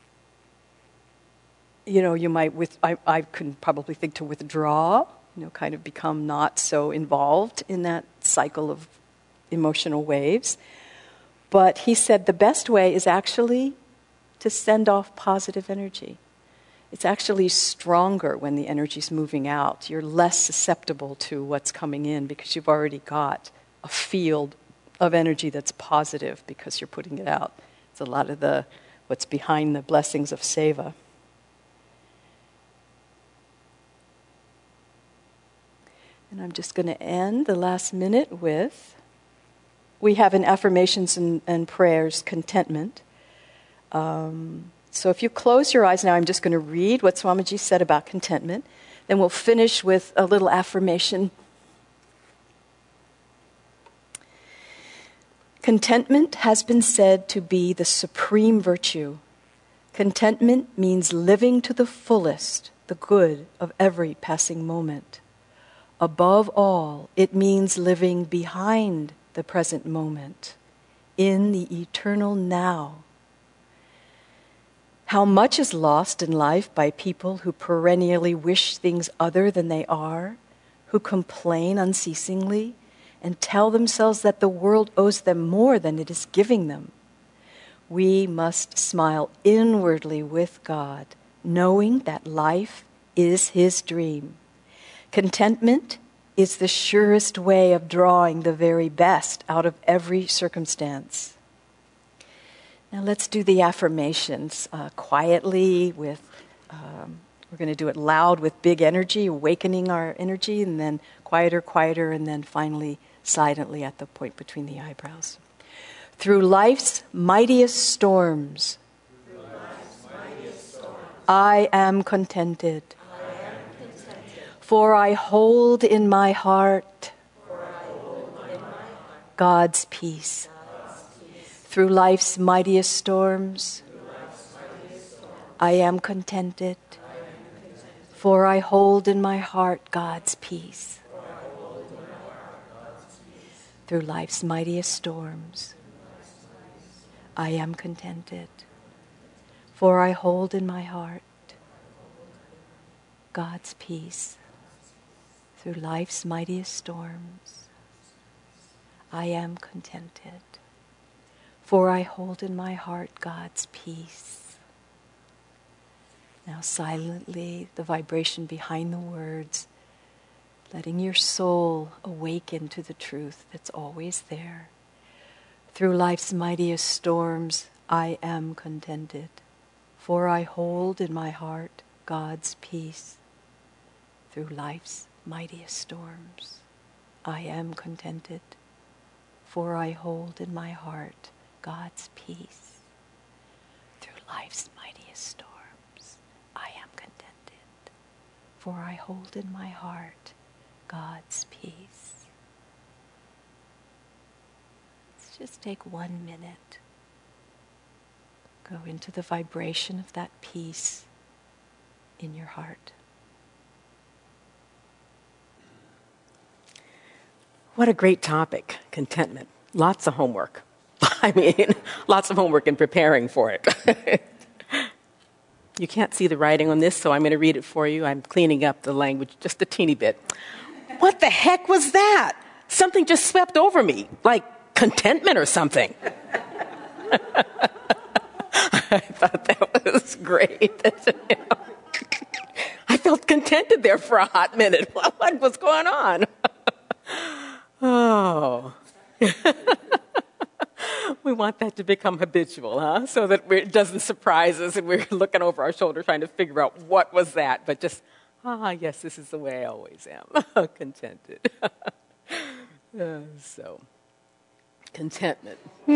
you know, you might with I I can probably think to withdraw. You know, kind of become not so involved in that cycle of emotional waves. But he said the best way is actually to send off positive energy. It's actually stronger when the energy's moving out. You're less susceptible to what's coming in because you've already got a field of energy that's positive because you're putting it out. It's a lot of the what's behind the blessings of seva. And I'm just going to end the last minute with, we have in affirmations and, and prayers contentment. Um, so if you close your eyes now, I'm just going to read what Swamiji said about contentment. Then we'll finish with a little affirmation. Contentment has been said to be the supreme virtue. Contentment means living to the fullest the good of every passing moment. Above all, it means living behind the present moment, in the eternal now. How much is lost in life by people who perennially wish things other than they are, who complain unceasingly, and tell themselves that the world owes them more than it is giving them. We must smile inwardly with God, knowing that life is His dream. Contentment is the surest way of drawing the very best out of every circumstance. Now let's do the affirmations uh, quietly with, um, we're going to do it loud with big energy, awakening our energy, and then quieter, quieter, and then finally silently at the point between the eyebrows. Through life's mightiest storms, Through life's I am contented. For I hold in my heart God's peace. Through life's mightiest storms, I am contented. For I hold in my heart God's peace. Through life's mightiest storms, I am contented. For I hold in my heart God's peace. Through life's mightiest storms, I am contented. For I hold in my heart God's peace. Now silently, the vibration behind the words, letting your soul awaken to the truth that's always there. Through life's mightiest storms, I am contented. For I hold in my heart God's peace. Through life's mightiest storms, I am contented. For I hold in my heart God's peace. Through life's mightiest storms, I am contented. For I hold in my heart God's peace. Let's just take one minute. Go into the vibration of that peace in your heart. What a great topic, contentment. Lots of homework. I mean, lots of homework in preparing for it. You can't see the writing on this, so I'm going to read it for you. I'm cleaning up the language just a teeny bit. What the heck was that? Something just swept over me, like contentment or something. I thought that was great. I felt contented there for a hot minute. What was going on? Oh. We want that to become habitual, huh? So that we're, it doesn't surprise us and we're looking over our shoulder trying to figure out what was that. But just, ah, yes, this is the way I always am. Contented. uh, so, contentment.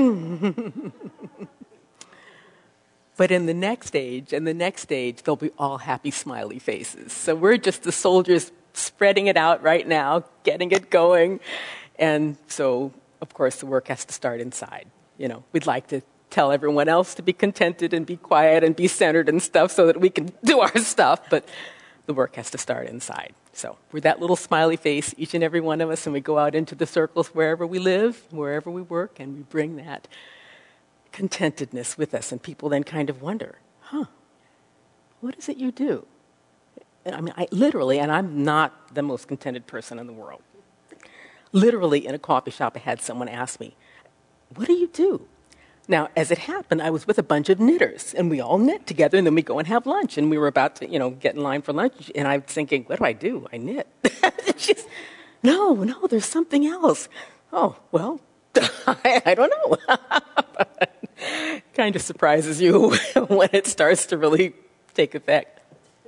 But in the next stage, and the next stage, they'll be all happy, smiley faces. So we're just the soldiers spreading it out right now, getting it going. And so, of course, the work has to start inside. You know, we'd like to tell everyone else to be contented and be quiet and be centered and stuff so that we can do our stuff, but the work has to start inside. So we're that little smiley face, each and every one of us, and we go out into the circles wherever we live, wherever we work, and we bring that contentedness with us. And people then kind of wonder, huh, what is it you do? And I mean, I literally, and I'm not the most contented person in the world. Literally in a coffee shop, I had someone ask me, what do you do? Now, as it happened, I was with a bunch of knitters, and we all knit together, and then we go and have lunch. And we were about to, you know, get in line for lunch, and I'm thinking, what do I do? I knit. She's, no, no, there's something else. Oh, well, I, I don't know. Kind of surprises you when it starts to really take effect.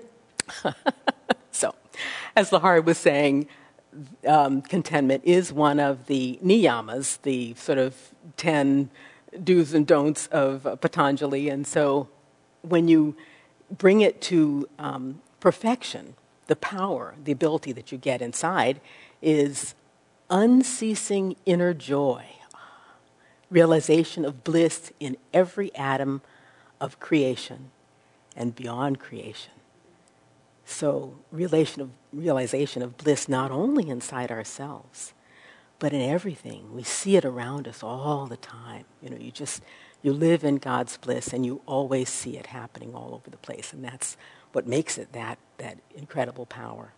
So, as Lahari was saying, um, contentment is one of the niyamas, the sort of ten do's and don'ts of uh, Patanjali. And so when you bring it to um, perfection, the power, the ability that you get inside is unceasing inner joy, realization of bliss in every atom of creation and beyond creation. So realization of, realization of bliss not only inside ourselves, but in everything. We see it around us all the time. You know, you just, you live in God's bliss and you always see it happening all over the place. And that's what makes it that, that incredible power.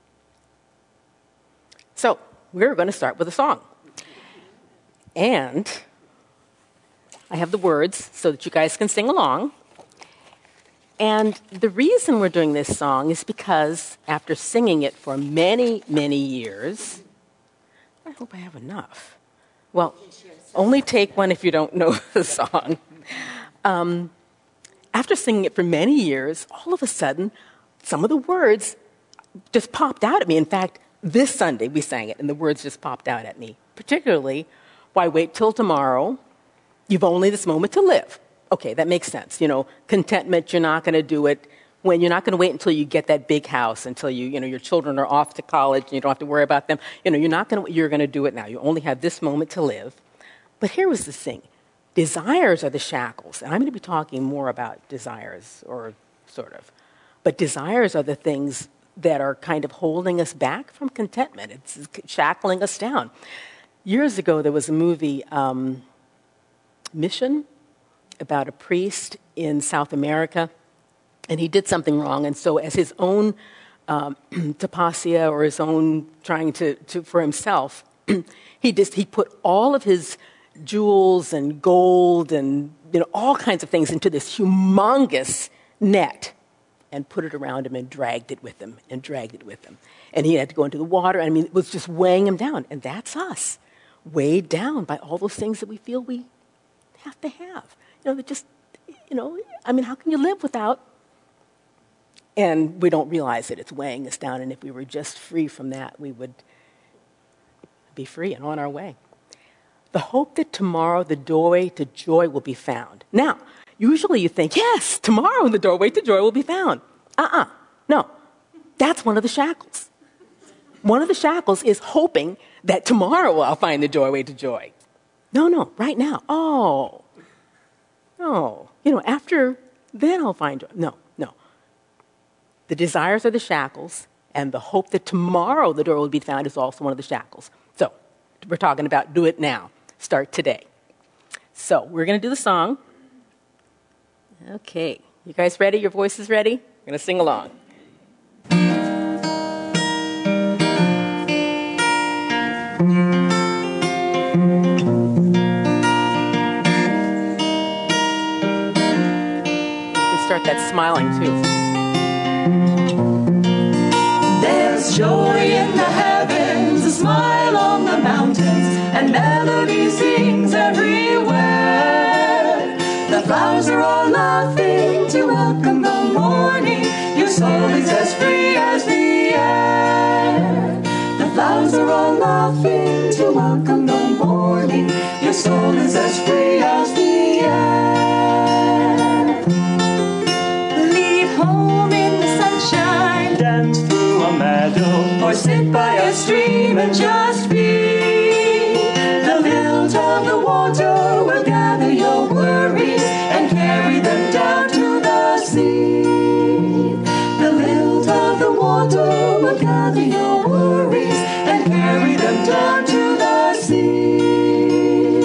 So we're going to start with a song. And I have the words so that you guys can sing along. And the reason we're doing this song is because after singing it for many, many years, I hope I have enough. Well, only take one if you don't know the song. Um, after singing it for many years, all of a sudden, some of the words just popped out at me. In fact, this Sunday we sang it, and the words just popped out at me. Particularly, why wait till tomorrow? You've only this moment to live. Okay, that makes sense. You know, contentment, you're not going to do it when you're not going to wait until you get that big house, until you, you know, your children are off to college and you don't have to worry about them. You know, you're not going to, you're going to do it now. You only have this moment to live. But here was the thing. Desires are the shackles. And I'm going to be talking more about desires, or sort of. But desires are the things that are kind of holding us back from contentment. It's shackling us down. Years ago, there was a movie, um, Mission, about a priest in South America. And he did something wrong, and so as his own um, tapasya, or his own trying to, to for himself, he just he put all of his jewels and gold and you know all kinds of things into this humongous net, and put it around him and dragged it with him and dragged it with him, and he had to go into the water. I mean, it was just weighing him down, and that's us, weighed down by all those things that we feel we have to have. You know, that just you know, I mean, how can you live without? And we don't realize it. It's weighing us down. And if we were just free from that, we would be free and on our way. The hope that tomorrow the doorway to joy will be found. Now, usually you think, yes, tomorrow the doorway to joy will be found. Uh-uh. No. That's one of the shackles. One of the shackles is hoping that tomorrow I'll find the doorway to joy. No, no, right now. Oh. No. You know, after then I'll find joy. No. The desires are the shackles, and the hope that tomorrow the door will be found is also one of the shackles. So we're talking about do it now. Start today. So we're going to do the song. Okay. You guys ready? Your voices ready? We're going to sing along. You can start that smiling too. There's joy in the heavens, a smile on the mountains, and melody sings everywhere. The flowers are all laughing to welcome the morning. Your soul is as free as the air. The flowers are all laughing to welcome the morning. Your soul is as free as the air. Leave home in the sunshine, dance through a meadow, or sit by a stream and just be. The lilt of the water will gather your worries and carry them down to the sea. The lilt of the water will gather your worries and carry them down to the sea.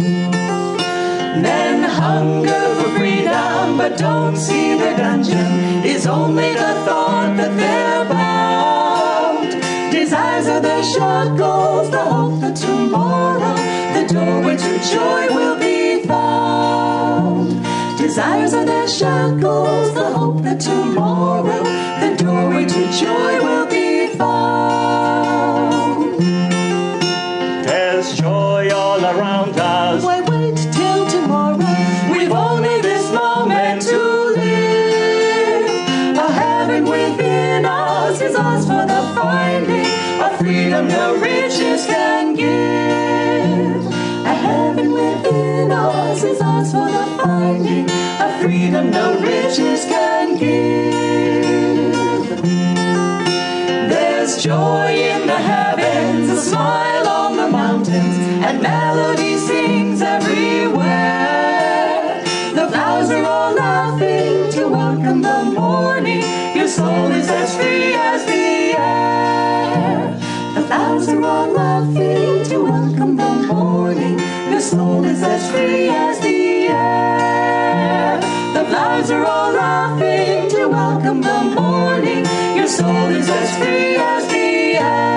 Men hunger for freedom but don't see the dungeon is only the thought that they're bound. Desires are their shackles, the hope that tomorrow the doorway to joy will be found. Desires are their shackles, the hope that tomorrow the doorway to joy will be found. There's joy all around us. Why wait till tomorrow? We've only this moment to live. A heaven within us is ours for the finding, a freedom no riches can give. A heaven within us is ours for the finding, a freedom no riches can give. There's joy in the heavens, a smile on the mountains, and melody sings everywhere. The flowers are all laughing to welcome the morning. Your soul is as free as the air. The flowers are all laughing to welcome the morning. Your soul is as free as the air. The flowers are all laughing to welcome the morning. Your soul is as free as the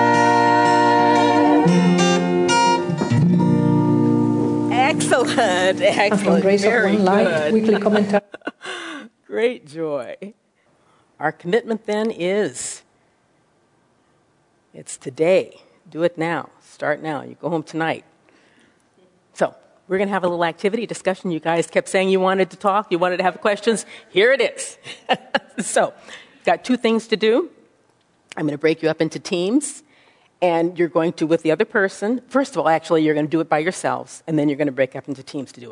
air. Excellent, excellent, Grace very of One Light, good. weekly commentary. Great joy. Our commitment then is, it's today. Do it now. Start now. You go home tonight. So we're going to have a little activity discussion. You guys kept saying you wanted to talk, you wanted to have questions. Here it is. So, got two things to do. I'm going to break you up into teams, and you're going to, with the other person, first of all, actually, you're going to do it by yourselves, and then you're going to break up into teams to do it.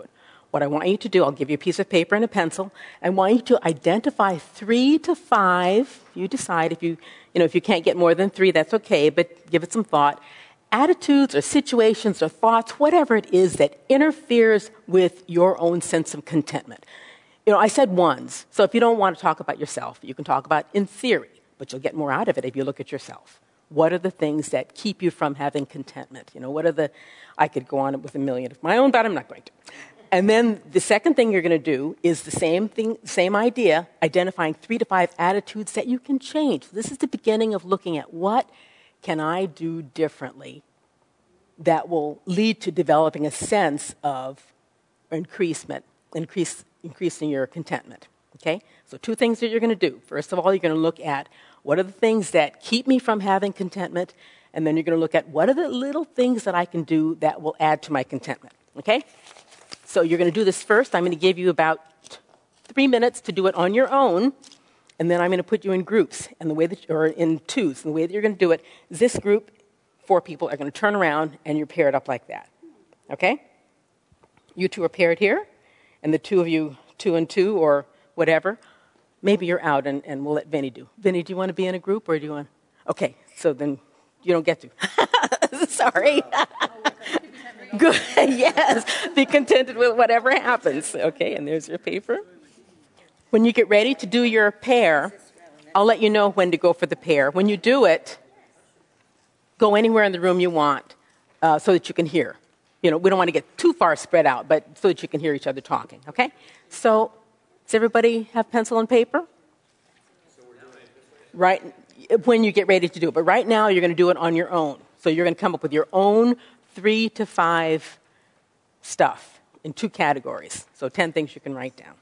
what I want you to do, I'll give you a piece of paper and a pencil. I want you to identify three to five. You decide if you, you know, if you can't get more than three, that's okay, but give it some thought. Attitudes or situations or thoughts, whatever it is that interferes with your own sense of contentment. You know, I said ones, so if you don't want to talk about yourself, you can talk about in theory, but you'll get more out of it if you look at yourself. What are the things that keep you from having contentment? You know, what are the, I could go on with a million of my own, but I'm not going to. And then the second thing you're going to do is the same thing, same idea, identifying three to five attitudes that you can change. This is the beginning of looking at what can I do differently that will lead to developing a sense of increasement, increase, increasing your contentment. Okay? So two things that you're going to do. First of all, you're going to look at what are the things that keep me from having contentment, and then you're going to look at what are the little things that I can do that will add to my contentment. Okay? So you're going to do this first. I'm going to give you about three minutes to do it on your own, and then I'm going to put you in groups, and the way that, or in twos. And the way that you're going to do it is this group, four people, are going to turn around, and you're paired up like that. Okay? You two are paired here, and the two of you, two and two, or whatever. Maybe you're out, and, and we'll let Vinny do. Vinny, do you want to be in a group, or do you want? Okay, so then you don't get to. Sorry. Good. Yes. Be contented with whatever happens. Okay, and there's your paper. When you get ready to do your pair, I'll let you know when to go for the pair. When you do it, go anywhere in the room you want uh, so that you can hear. You know, we don't want to get too far spread out, but so that you can hear each other talking. Okay? So, does everybody have pencil and paper? Right when you get ready to do it. But right now, you're going to do it on your own. So you're going to come up with your own three to five stuff in two categories. So ten things you can write down.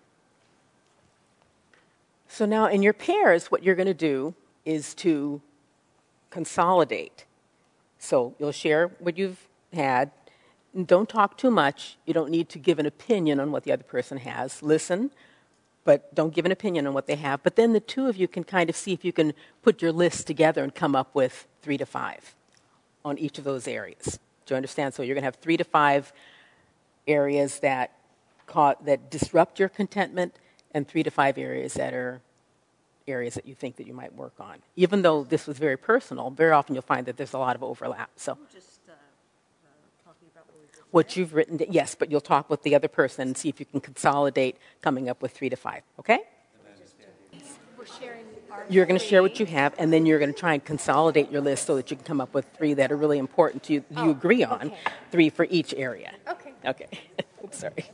So now in your pairs, what you're going to do is to consolidate. So you'll share what you've had. Don't talk too much. You don't need to give an opinion on what the other person has. Listen, but don't give an opinion on what they have. But then the two of you can kind of see if you can put your list together and come up with three to five on each of those areas. Do you understand? So you're going to have three to five areas that ca- that disrupt your contentment, and three to five areas that are areas that you think that you might work on. Even though this was very personal, very often you'll find that there's a lot of overlap. So, just uh, uh, talking about what, we just what you've written, yes, but you'll talk with the other person and see if you can consolidate coming up with three to five. Okay? We're sharing our You're going to share what you have, and then you're going to try and consolidate your list so that you can come up with three that are really important to you, oh, you agree on, okay. Three for each area. Okay. Okay. Oops, sorry.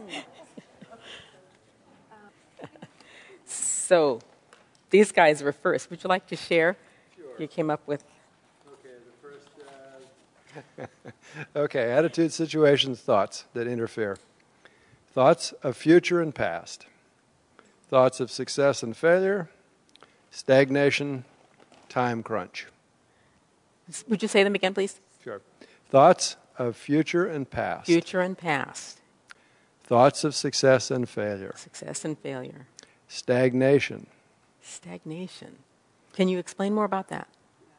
So, these guys were first. Would you like to share? Sure. You came up with. Okay, the first. Uh... okay, attitude, situations, thoughts that interfere. Thoughts of future and past. Thoughts of success and failure. Stagnation, time crunch. Would you say them again, please? Sure. Thoughts of future and past. Future and past. Thoughts of success and failure. Success and failure. Stagnation. Stagnation. Can you explain more about that?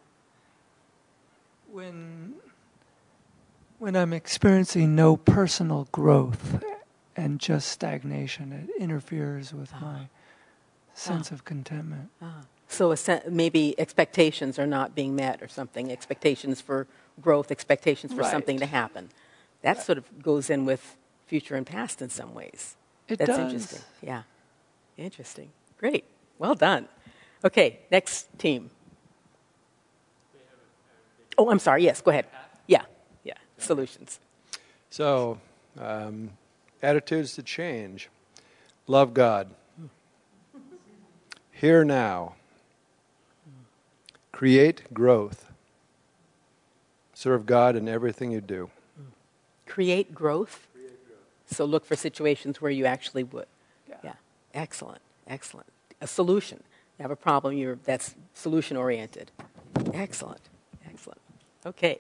When, when I'm experiencing no personal growth and just stagnation, it interferes with ah. my sense ah. of contentment. Ah. So a sen- maybe expectations are not being met or something, expectations for growth, expectations for right. something to happen. That sort of goes in with future and past in some ways. It That's does. interesting. Yeah. Interesting. Great. Well done. Okay, next team. Oh, I'm sorry. Yes, go ahead. Yeah, yeah. Solutions. So, um, attitudes to change. Love God. Here now. Create growth. Serve God in everything you do. Create growth? Create growth. So look for situations where you actually would. Yeah. Yeah. Excellent. Excellent. A solution. You have a problem, you're, that's solution-oriented. Excellent. Excellent. Okay.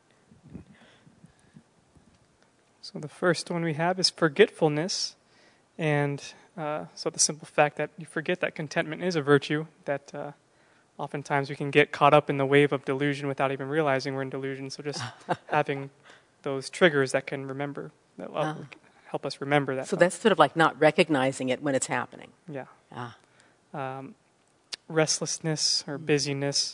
So the first one we have is forgetfulness. And uh, so the simple fact that you forget that contentment is a virtue, that uh, oftentimes we can get caught up in the wave of delusion without even realizing we're in delusion. So just having those triggers that can remember, that uh, help us remember that. So thought. that's sort of like not recognizing it when it's happening. Yeah. Ah. Um, restlessness or busyness,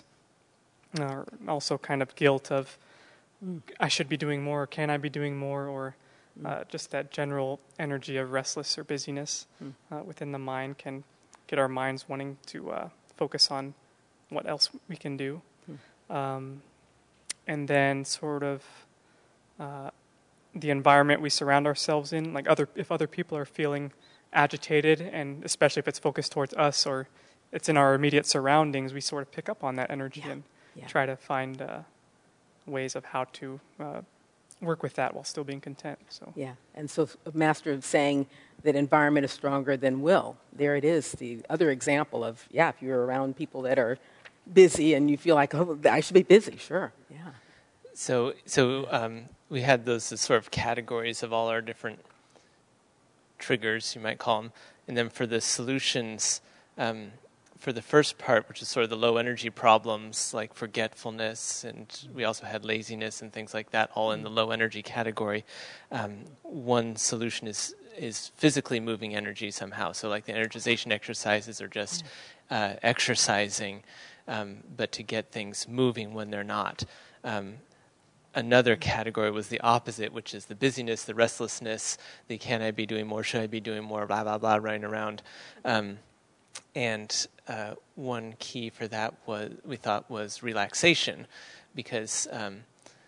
or also kind of guilt of mm. I should be doing more, or can I be doing more, or mm. uh, just that general energy of restless or busyness mm. uh, within the mind can get our minds wanting to uh, focus on what else we can do. Mm. Um, and then sort of uh, the environment we surround ourselves in, like other if other people are feeling agitated, and especially if it's focused towards us or it's in our immediate surroundings, we sort of pick up on that energy yeah. and yeah. try to find uh, ways of how to uh, work with that while still being content. So yeah, and so Master saying that environment is stronger than will. There it is, the other example of, yeah, if you're around people that are busy and you feel like, oh, I should be busy, sure, yeah. So, so um, we had those sort of categories of all our different triggers, you might call them, and then for the solutions, um, for the first part, which is sort of the low energy problems like forgetfulness, and we also had laziness and things like that, all in the low energy category. Um, one solution is is physically moving energy somehow. So like the energization exercises are just uh, exercising, um, but to get things moving when they're not. Um, Another category was the opposite, which is the busyness, the restlessness, the can I be doing more, should I be doing more, blah, blah, blah, running around. Um, and uh, one key for that was we thought was relaxation, because um,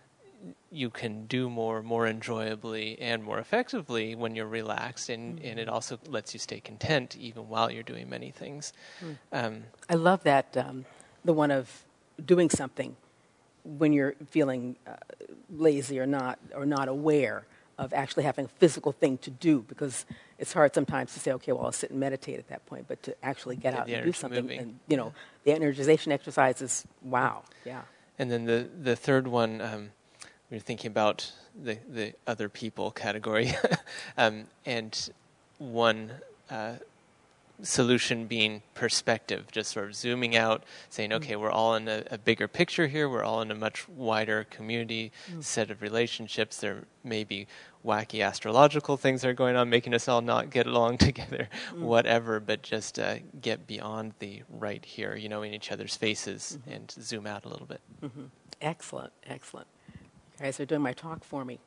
you can do more, more enjoyably and more effectively when you're relaxed, and, mm-hmm. and it also lets you stay content even while you're doing many things. Mm. Um, I love that, um, the one of doing something when you're feeling uh, lazy or not, or not aware of actually having a physical thing to do, because it's hard sometimes to say, okay, well, I'll sit and meditate at that point, but to actually get yeah, out and do something, moving. and you know, the energization exercises, wow, yeah. And then the, the third one, um, we were thinking about the, the other people category, um, and one uh, solution being perspective, just sort of zooming out, saying, okay, we're all in a, a bigger picture here, we're all in a much wider community mm. set of relationships. There may be wacky astrological things that are going on, making us all not get along together, mm. whatever, but just uh, get beyond the right here, you know, in each other's faces, mm-hmm. and zoom out a little bit. Mm-hmm. Excellent, excellent. You guys are doing my talk for me.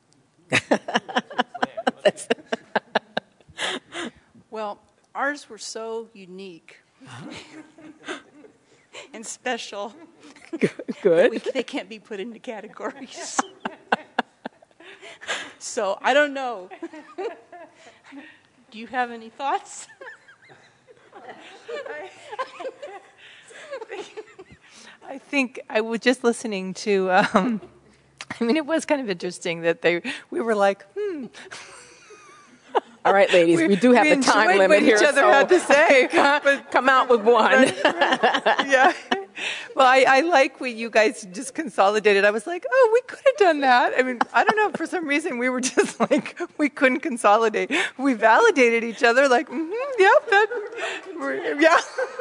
Well, ours were so unique and special. Good. We, they can't be put into categories. So I don't know. Do you have any thoughts? I think I was just listening to. Um, I mean, it was kind of interesting that they. We were like, hmm. All right, ladies, we, we do have we a time limit what here. Each other so had to say, but come out with one. Right, right. Yeah. Well, I, I like what you guys just consolidated. I was like, oh, we could have done that. I mean, I don't know. For some reason, we were just like, we couldn't consolidate. We validated each other, like, mm-hmm, yep, that, we're, yeah.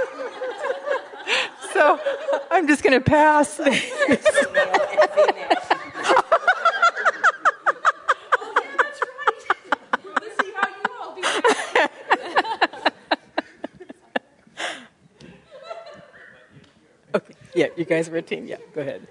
So I'm just going to pass. Okay. Yeah, you guys were a team. Yeah, go ahead.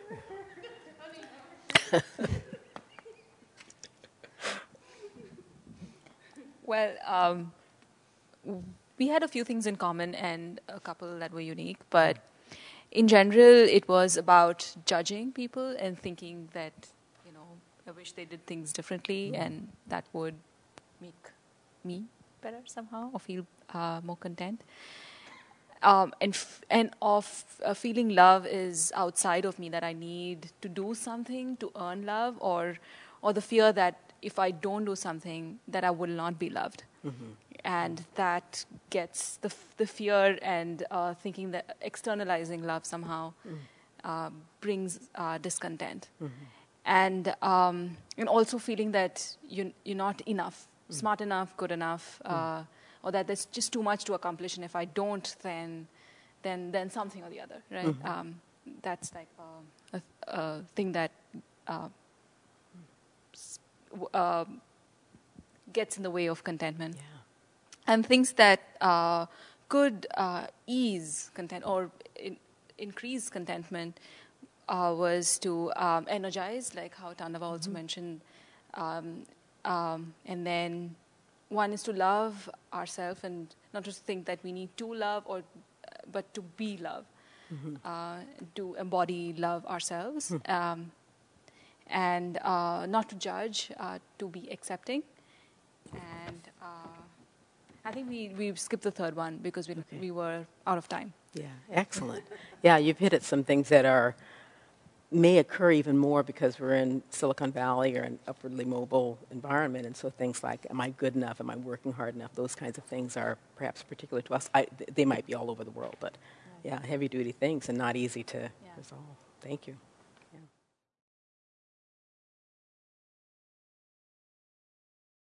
Well, um, we had a few things in common and a couple that were unique, but in general, it was about judging people and thinking that, you know, I wish they did things differently, mm. and that would make me better somehow, or feel uh, more content. Um, and f- and of uh, feeling love is outside of me, that I need to do something to earn love, or or the fear that if I don't do something, that I will not be loved. Mm-hmm. And that gets the f- the fear and uh, thinking that externalizing love somehow mm. uh, brings uh, discontent. Mm-hmm. And um, and also feeling that you you're not enough, mm. smart enough, good enough. Uh, mm. Or that there's just too much to accomplish, and if I don't, then, then, then something or the other, right? Mm-hmm. Um, that's like uh, a, a thing that uh, uh, gets in the way of contentment. Yeah. And things that uh, could uh, ease content or in, increase contentment uh, was to um, energize, like how Tandava also mm-hmm. mentioned. Um, um, and then one is to love ourselves and not just think that we need to love, or but to be love, mm-hmm. uh, to embody love ourselves. Mm. Um, and uh, not to judge, uh, to be accepting. And uh, I think we, we skipped the third one because we, okay. we were out of time. Yeah, excellent. Yeah, you've hit at some things that are may occur even more because we're in Silicon Valley or an upwardly mobile environment, and so things like, am I good enough, am I working hard enough, those kinds of things are perhaps particular to us. I, they might be all over the world, but yeah, heavy-duty things and not easy to yeah. resolve. Thank you.